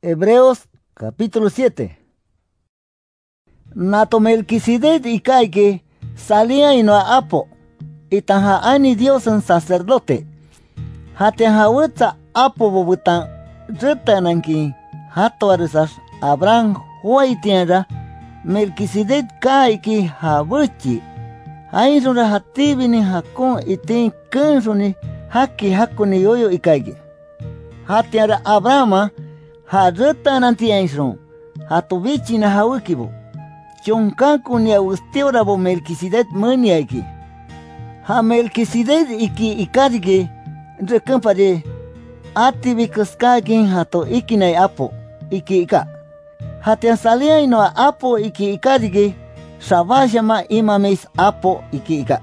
Hebreos capítulo 7. Nato Melquisedec y Caique salía y no apo, y tanja ani Dios en sacerdote. Hatian hawitza apo bobutan retananki hato arisas Abraham huay tierra Melquisedec Caique hawichi. Ayrura hatibini hakon itin kensuni haki hakuni yoyo y Caique. Hatiara Abrahama ha retananti aisron hatubichi na hawikibo. Chonkanku ni austeorabo Melquisedec maniaiki. Ha Melquisedec iki ikarige rekampare atibikuscakin hato ikinai apo iki ika. Hatian salia ino apo iki ikarige shabashama imames apo iki ika.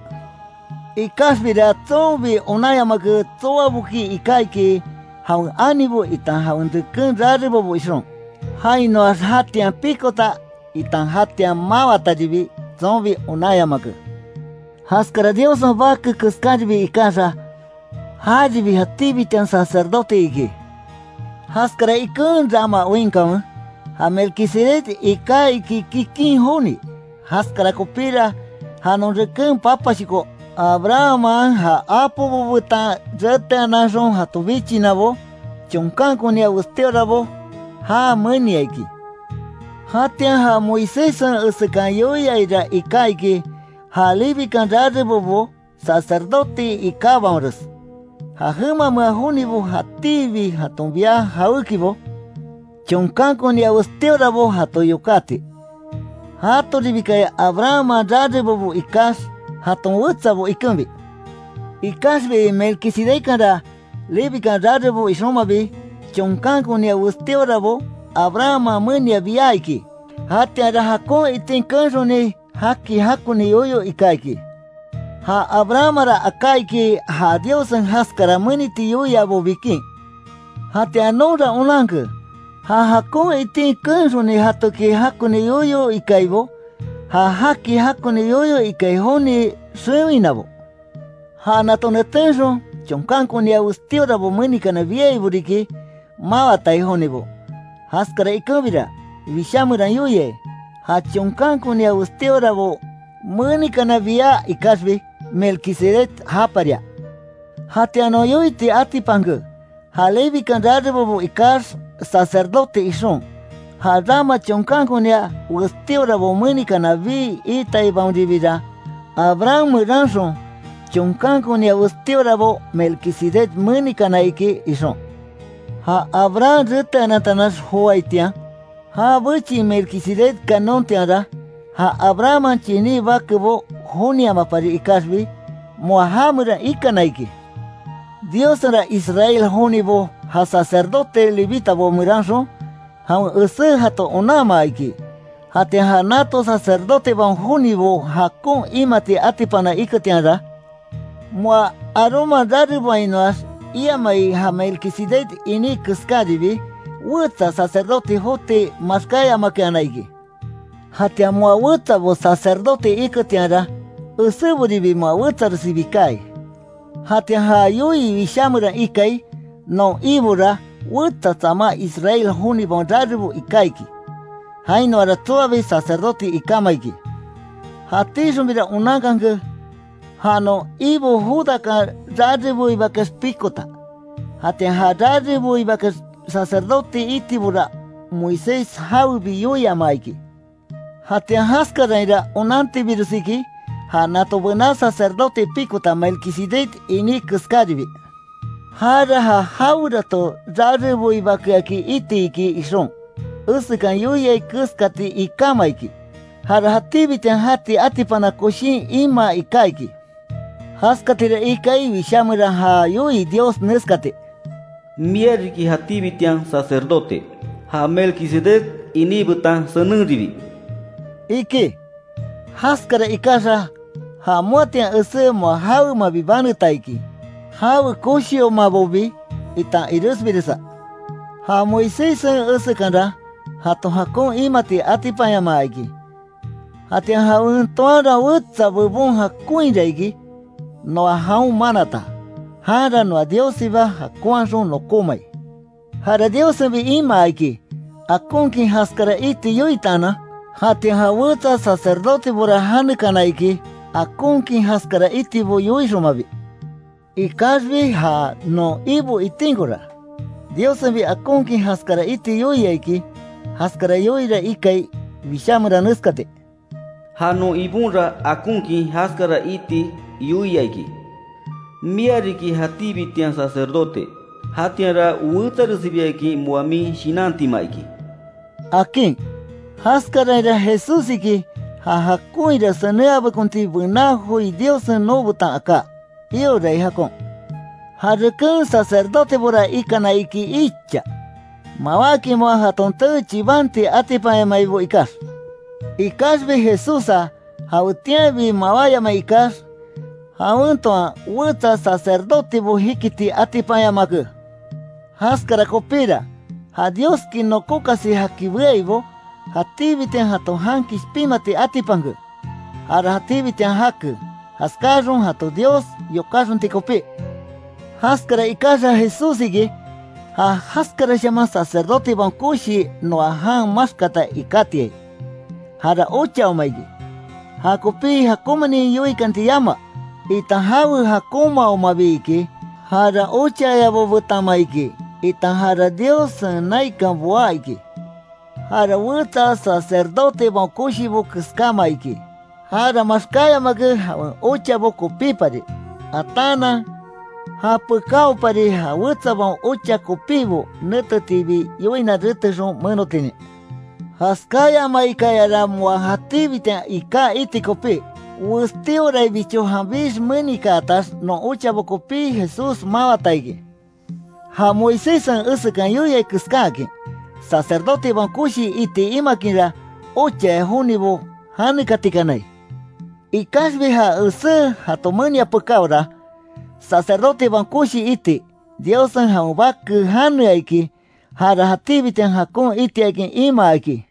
Ikasbira tobi onayamaku toabuki ikaiki haun anibo itan haun rekun raribo isron. Haino hatian pikota itan hatian mawata jibi zombi onayamaku. Haskara Dios no vaku kuskaribi ikasa hajibi hatibi tan sacerdote iki. Haskara ikun rama winkam ha Melquisedec ika iki kikin honi. Haskara kopira hanon rekun papashiko Abraham ha apo bubuta retanashon hatubichi nabo chonkanku ni austeorabo ha maniaiki. Hatian ha Moisés usakan yoyaira ikaiki ha libikan raribobo sacerdote ikabanros. Ha huma mahunibo hatibi hatumbia haukibo chonkanku ni austeorabo hatoyokati. Hato ribikaya Abraham raribobo ikas haton utsabo ikambi. Ikasbe Melquisedec kara libikan raribo isromabi chonkanku ni austeorabo Abraham mania biaiki. Hatiara hakon itin kanjone haki hakuni yoyo ikaiki. Ha Abrahamara akaiki ha Diosan haskara maniti yoyabo bikin. Hatianora unanku. Ha hakon itin kanjone hatoki hakuni yoyo ikaibo. Ha haki hakuni yoyo ikai honi suewinabo. Ha natonetenso chonkanku ni austeorabo manikana biaiburiki mawatai honibo. Haskara ikabira vishamuran yuye ha chonkanku ni austeorabo manikana via ikasbi Melquisedec haparia. Hatiano yoiti atipangu ha levikan raribobo ikas sacerdote ishon. Ha rama chonkanku ni austeorabo manikana vi itai baundivira Abraham ranson chonkanku ni austeorabo Melquisedec manikana iki ishon. Ha Abraham retanatanas hoaitian ha buchi Melquisedec kanon tiara ha Abraham chini vakubo honiama pari ikasbi mohamura ikanaiki. Dios ra Israel honibo ha sacerdote levitabo miranso ha use hato onama iki. Hate ha nato sacerdote van honibo ha kon imati atipana ikatianra moa aroma raribainoas iamai ha Melquisedec ini kuskadibi wuta sacerdote hote maskaya makianaiki. Hatia moa wuta bo sacerdote ikatianra usuburibi moa wuta resibikai. Hatia ha yui vishamura ikai no ibura wuta tama Israel huni bon raribu ikaiki. Haino ara tuabi sacerdote ikamaiki. Hatishumira unangangu hano ibo hudaka raribu ibakas pikota. Hatia ha raribu ibakas sacerdote itibura Moisés haubi yoyamaiki. Hatia haskaraira unanti virusiki ha nato buena sacerdote pikota Melquisedec ini kuskadibi. Hara ha haurato raribu ibakaki itiki ishon. Usukan yoyai kuskati ikamaiki. Hara hatibiten hati atipana koshin ima ikaiki. Haskatira ikai vishamura ha yoi Dios neskate. Mieriki hatibitian sacerdote ha Melquisedec inibutan senengribi. Iki haskara ikasa ha motian use mo hau mabibanu taiki. Hau koshio mabobi itan irusbirisa. Ha Moisés use kanda hato hakon imati atipayama iki. Hatian ha untoara utsa bubun hakuin jaiki. No hau manata. Hara no Dios iba hakuanson no komai. Hara Dios bi ima iki. akunkin haskara iti yoitana, hatian hawuta sacerdote bora hanukanaiki, akunkin haskara iti bo yoisromabi. Ikasbi ha no ibu itingora. Dios envi akunkin haskara iti yoyaiki, haskara yoira ikai vishamura nuskate. Hano ibunra akunki haskara iti yoyaiki. Miariki hatibi tian sacerdote. Hatiara uta recibiaki muami shinantimaiki. Akin, haskara ira Jesus iki, ha hakuira saneaba konti bunajo y Dios no butan acá. Iyo rey hakon. Harukan sacerdote bora ikana iki icha. Mawaki moa hatonte chibanti atipaya maibo ikas. Ikas be Jesusa, hautiabi mawaya maikas. Hauntoa wuta sacerdote bo hikiti atipaya maku. Haskara kopira, ha Dios ki no kokasi hakibueibo, hatibiten hato hankis pimati atipangu. Hara hatibiten haku, haskarun hato Dios yokarun tikopi. Haskara ikasha Jesus igi, ha haskara llama sacerdote bankushi no ahan maskata ikatie. Hara ocha omaigi. Hakopi hakumani yui kantiyama, itahawu hakuma omabiki, hara ocha yabobutamaiki. Itahara Dios naika buaiki. Hara wuta sacerdote bankushi bukuskamaiki. Hara maskaya magu ocha boku pipari. Atana ha pekau pari ha wuta ban ocha kopibo neta tibi yoina ritejon menotini. Haskaya maikaya ramwa hatibita ika iti kopi. Wustio rai bicho hambish menikatas no ocha boku pi Jesus mawataigi. Ha Moisesan usukan yuya kuskaki. Sacerdote bankushi iti imakinra ocha hunibo hanukatikanai. Ikasbi ha usu hatomania pekaura. Sacerdote bankushi iti. Diosan ha ubaku hanuaiki. Hara hatibiten hakun iti akin ima aki.